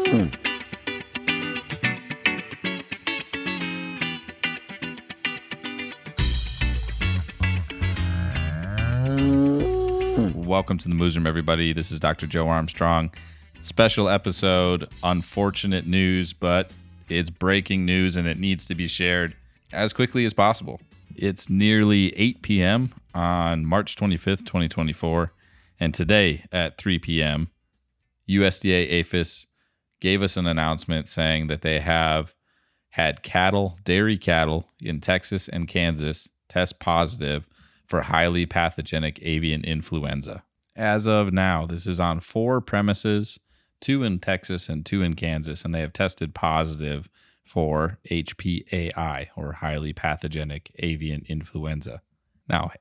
Welcome to the Newsroom, everybody. This is Dr. Joe Armstrong. Special episode, unfortunate news, but it's breaking news and it needs to be shared as quickly as possible. It's nearly 8 p.m. on March 25th, 2024, and today at 3 p.m., USDA APHIS gave us an announcement saying that they have had dairy cattle in Texas and Kansas test positive for highly pathogenic avian influenza. As of now, this is on 4 premises, 2 in Texas and 2 in Kansas, and they have tested positive for HPAI, or highly pathogenic avian influenza. Now,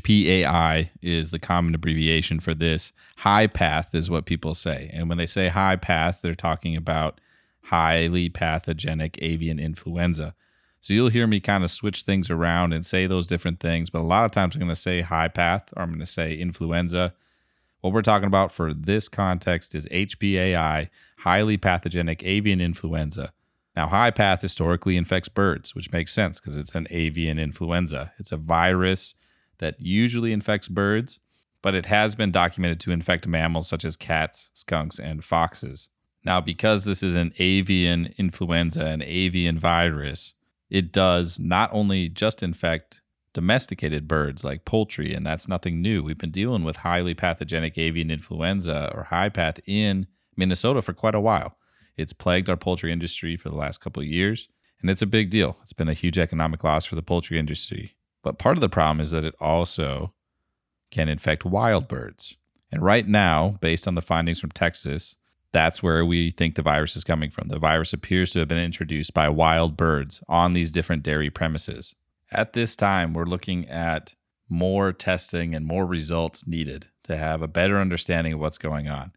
HPAI is the common abbreviation for this. High path is what people say. And when they say high path, they're talking about highly pathogenic avian influenza. So you'll hear me kind of switch things around and say those different things, but a lot of times I'm going to say high path or I'm going to say influenza. What we're talking about for this context is HPAI, highly pathogenic avian influenza. Now, high path historically infects birds, which makes sense because it's an avian influenza. It's a virus that usually infects birds, but it has been documented to infect mammals such as cats, skunks, and foxes. Now, because this is an avian influenza, an avian virus, it does not only just infect domesticated birds like poultry, and that's nothing new. We've been dealing with highly pathogenic avian influenza, or high path, in Minnesota for quite a while. It's plagued our poultry industry for the last couple of years, and it's a big deal. It's been a huge economic loss for the poultry industry. But part of the problem is that it also can infect wild birds. And right now, based on the findings from Texas, that's where we think the virus is coming from. The virus appears to have been introduced by wild birds on these different dairy premises. At this time, we're looking at more testing and more results needed to have a better understanding of what's going on.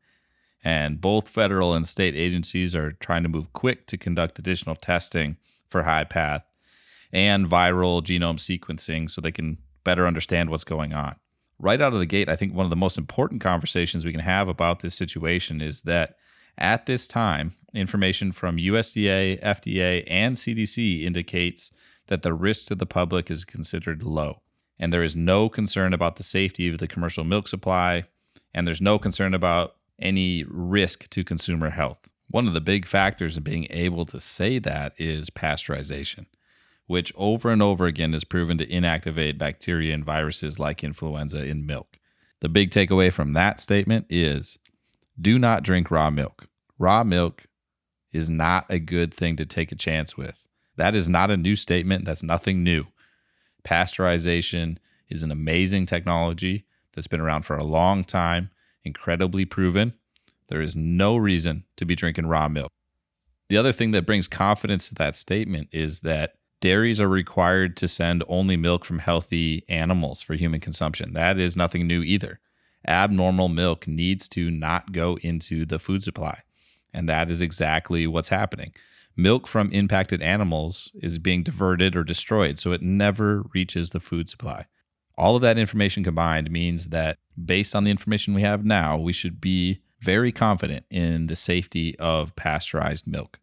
And both federal and state agencies are trying to move quick to conduct additional testing for high path and viral genome sequencing so they can better understand what's going on. Right out of the gate, I think one of the most important conversations we can have about this situation is that at this time, information from USDA, FDA, and CDC indicates that the risk to the public is considered low. And there is no concern about the safety of the commercial milk supply, and there's no concern about any risk to consumer health. One of the big factors in being able to say that is pasteurization, which over and over again is proven to inactivate bacteria and viruses like influenza in milk. The big takeaway from that statement is do not drink raw milk. Raw milk is not a good thing to take a chance with. That is not a new statement. That's nothing new. Pasteurization is an amazing technology that's been around for a long time, incredibly proven. There is no reason to be drinking raw milk. The other thing that brings confidence to that statement is that dairies are required to send only milk from healthy animals for human consumption. That is nothing new either. Abnormal milk needs to not go into the food supply. And that is exactly what's happening. Milk from impacted animals is being diverted or destroyed, so it never reaches the food supply. All of that information combined means that based on the information we have now, we should be very confident in the safety of pasteurized milk.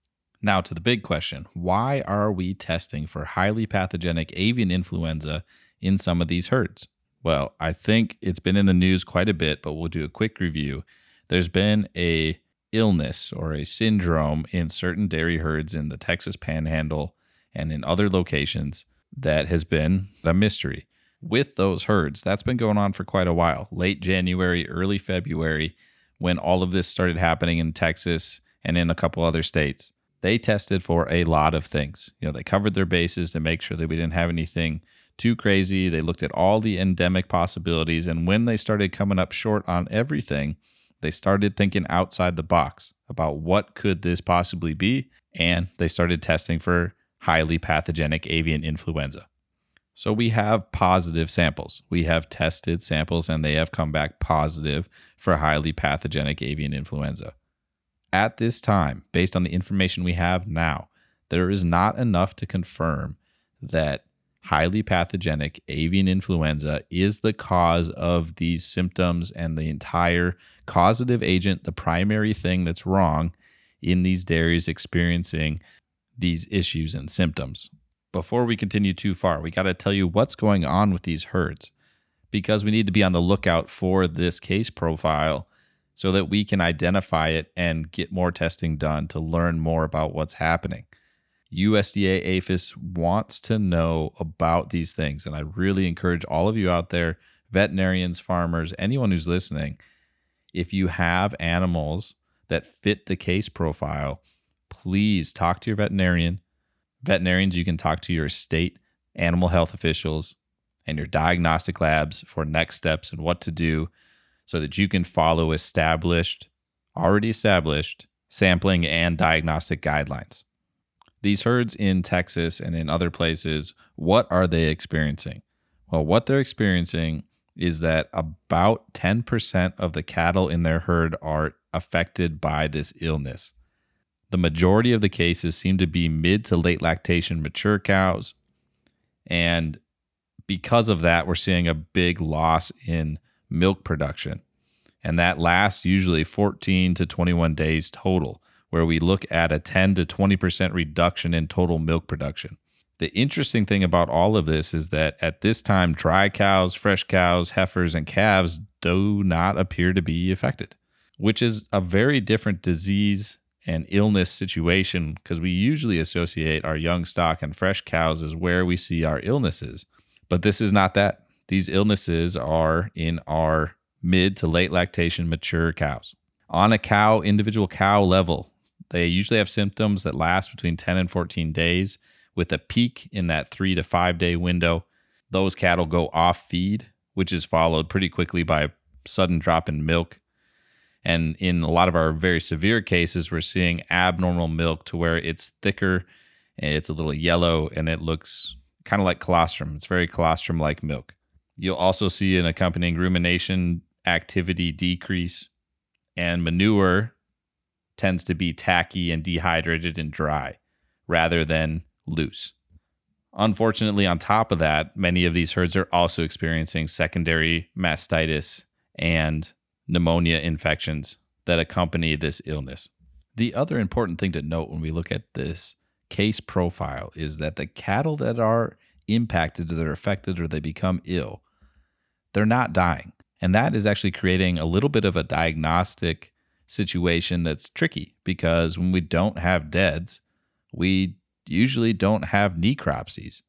Now to the big question, why are we testing for highly pathogenic avian influenza in some of these herds? Well, I think it's been in the news quite a bit, but we'll do a quick review. There's been a illness or a syndrome in certain dairy herds in the Texas Panhandle and in other locations that has been a mystery. With those herds, that's been going on for quite a while. Late January, early February, when all of this started happening in Texas and in a couple other states, they tested for a lot of things. They covered their bases to make sure that we didn't have anything too crazy. They looked at all the endemic possibilities, and when they started coming up short on everything, they started thinking outside the box about what could this possibly be, and they started testing for highly pathogenic avian influenza. So we have positive samples. We have tested samples, and they have come back positive for highly pathogenic avian influenza. At this time, based on the information we have now, there is not enough to confirm that highly pathogenic avian influenza is the cause of these symptoms, and the entire causative agent, the primary thing that's wrong, in these dairies experiencing these issues and symptoms. Before we continue too far, we got to tell you what's going on with these herds, because we need to be on the lookout for this case profile so that we can identify it and get more testing done to learn more about what's happening. USDA APHIS wants to know about these things, and I really encourage all of you out there, veterinarians, farmers, anyone who's listening, if you have animals that fit the case profile, please talk to your veterinarian. Veterinarians, you can talk to your state animal health officials and your diagnostic labs for next steps and what to do so that you can follow already established sampling and diagnostic guidelines. These herds in Texas and in other places, what are they experiencing? Well, what they're experiencing is that about 10% of the cattle in their herd are affected by this illness. The majority of the cases seem to be mid to late lactation mature cows. And because of that, we're seeing a big loss in milk production. And that lasts usually 14 to 21 days total, where we look at a 10 to 20% reduction in total milk production. The interesting thing about all of this is that at this time, dry cows, fresh cows, heifers, and calves do not appear to be affected, which is a very different disease and illness situation, because we usually associate our young stock and fresh cows as where we see our illnesses. But this is not that. These illnesses are in our mid to late lactation mature cows. On a individual cow level, they usually have symptoms that last between 10 and 14 days, with a peak in that 3 to 5 day window. Those cattle go off feed, which is followed pretty quickly by a sudden drop in milk. And in a lot of our very severe cases, we're seeing abnormal milk to where it's thicker, it's a little yellow, and it looks kind of like colostrum. It's very colostrum-like milk. You'll also see an accompanying rumination activity decrease, and manure tends to be tacky and dehydrated and dry rather than loose. Unfortunately, on top of that, many of these herds are also experiencing secondary mastitis and pneumonia infections that accompany this illness. The other important thing to note when we look at this case profile is that the cattle that are impacted or they're affected or they become ill, they're not dying. And that is actually creating a little bit of a diagnostic situation that's tricky, because when we don't have deads, we usually don't have necropsies.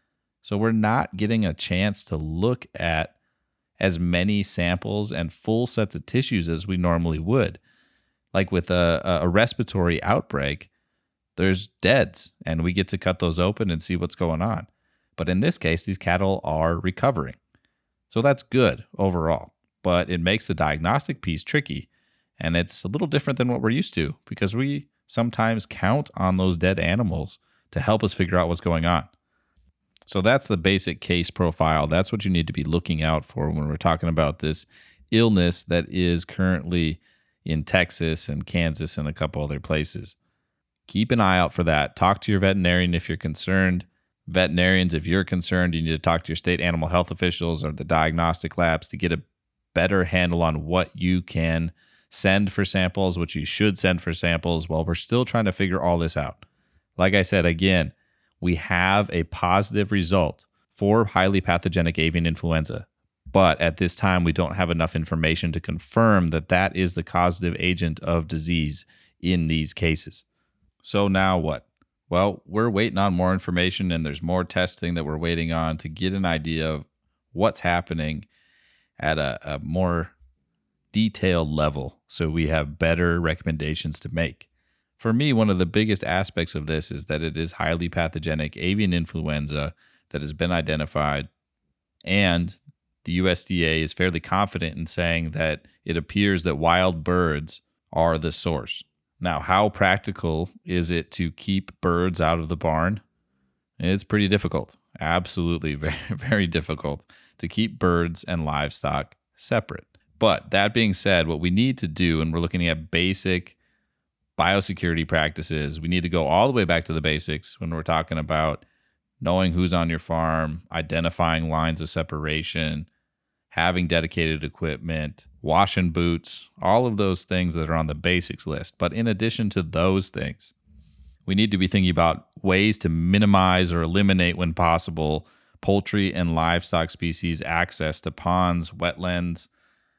So we're not getting a chance to look at as many samples and full sets of tissues as we normally would. Like with a respiratory outbreak, there's deads, and we get to cut those open and see what's going on. But in this case, these cattle are recovering. So that's good overall, but it makes the diagnostic piece tricky. And it's a little different than what we're used to, because we sometimes count on those dead animals to help us figure out what's going on. So that's the basic case profile. That's what you need to be looking out for when we're talking about this illness that is currently in Texas and Kansas and a couple other places. Keep an eye out for that. Talk to your veterinarian if you're concerned. Veterinarians, if you're concerned, you need to talk to your state animal health officials or the diagnostic labs to get a better handle on what you can send for samples, what you should send for samples, while we're still trying to figure all this out. Like I said, again, we have a positive result for highly pathogenic avian influenza, but at this time, we don't have enough information to confirm that that is the causative agent of disease in these cases. So now what? Well, we're waiting on more information, and there's more testing that we're waiting on to get an idea of what's happening at a more detailed level, so we have better recommendations to make. For me, one of the biggest aspects of this is that it is highly pathogenic avian influenza that has been identified, and the USDA is fairly confident in saying that it appears that wild birds are the source. Now, how practical is it to keep birds out of the barn? It's pretty difficult. Absolutely very, very difficult to keep birds and livestock separate. But that being said, what we need to do, and we're looking at basic biosecurity practices, we need to go all the way back to the basics when we're talking about knowing who's on your farm, identifying lines of separation, having dedicated equipment, washing boots, all of those things that are on the basics list. But in addition to those things, we need to be thinking about ways to minimize or eliminate, when possible, poultry and livestock species access to ponds, wetlands,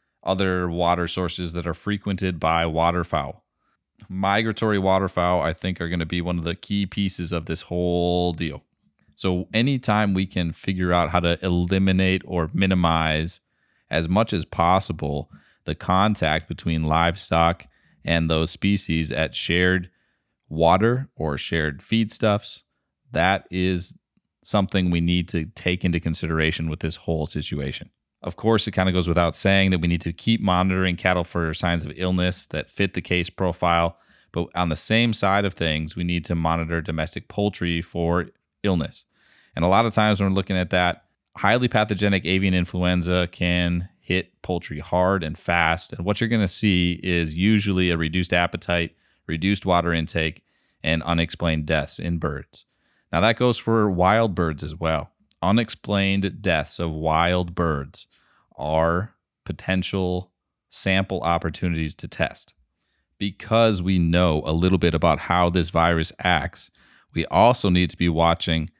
other water sources that are frequented by waterfowl. Migratory waterfowl, I think, are going to be one of the key pieces of this whole deal. So anytime we can figure out how to eliminate or minimize as much as possible the contact between livestock and those species at shared water or shared feedstuffs, that is something we need to take into consideration with this whole situation. Of course, it kind of goes without saying that we need to keep monitoring cattle for signs of illness that fit the case profile. But on the same side of things, we need to monitor domestic poultry for illness. And a lot of times when we're looking at that, highly pathogenic avian influenza can hit poultry hard and fast. And what you're going to see is usually a reduced appetite, reduced water intake, and unexplained deaths in birds. Now that goes for wild birds as well. Unexplained deaths of wild birds are potential sample opportunities to test. Because we know a little bit about how this virus acts, we also need to be watching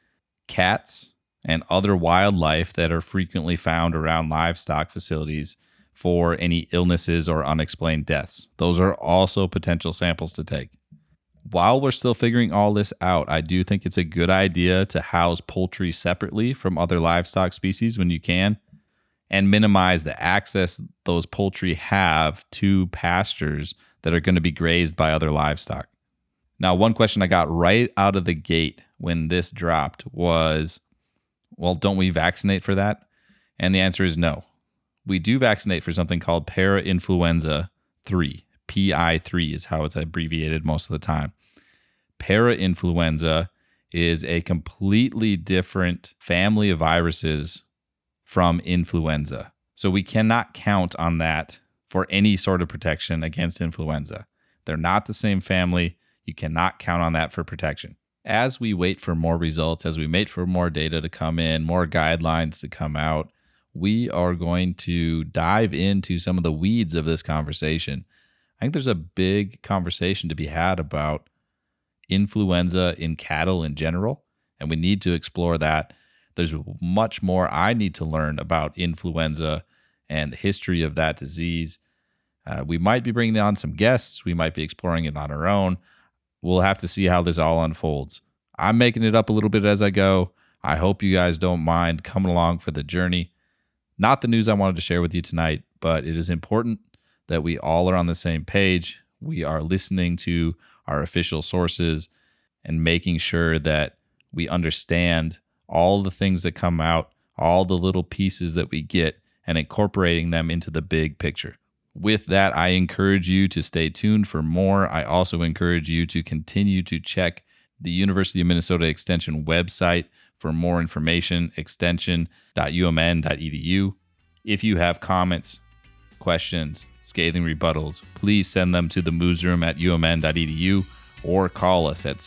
cats and other wildlife that are frequently found around livestock facilities for any illnesses or unexplained deaths. Those are also potential samples to take. While we're still figuring all this out, I do think it's a good idea to house poultry separately from other livestock species when you can, and minimize the access those poultry have to pastures that are going to be grazed by other livestock. Now, one question I got right out of the gate when this dropped was, well, don't we vaccinate for that? And the answer is no. We do vaccinate for something called parainfluenza 3. PI3 is how it's abbreviated most of the time. Parainfluenza is a completely different family of viruses from influenza. So we cannot count on that for any sort of protection against influenza. They're not the same family. You cannot count on that for protection. As we wait for more results, as we wait for more data to come in, more guidelines to come out, we are going to dive into some of the weeds of this conversation. I think there's a big conversation to be had about influenza in cattle in general, and we need to explore that. There's much more I need to learn about influenza and the history of that disease. We might be bringing on some guests. We might be exploring it on our own. We'll have to see how this all unfolds. I'm making it up a little bit as I go. I hope you guys don't mind coming along for the journey. Not the news I wanted to share with you tonight, but it is important that we all are on the same page. We are listening to our official sources and making sure that we understand all the things that come out, all the little pieces that we get, and incorporating them into the big picture. With that, I encourage you to stay tuned for more. I also encourage you to continue to check the University of Minnesota Extension website for more information, extension.umn.edu. If you have comments, questions, scathing rebuttals, please send them to the moosroom@umn.edu or call us at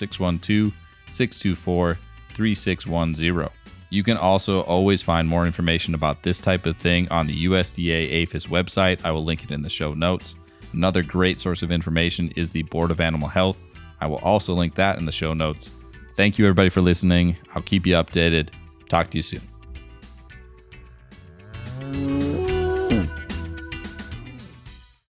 612-624-3610. You can also always find more information about this type of thing on the USDA APHIS website. I will link it in the show notes. Another great source of information is the Board of Animal Health. I will also link that in the show notes. Thank you, everybody, for listening. I'll keep you updated. Talk to you soon.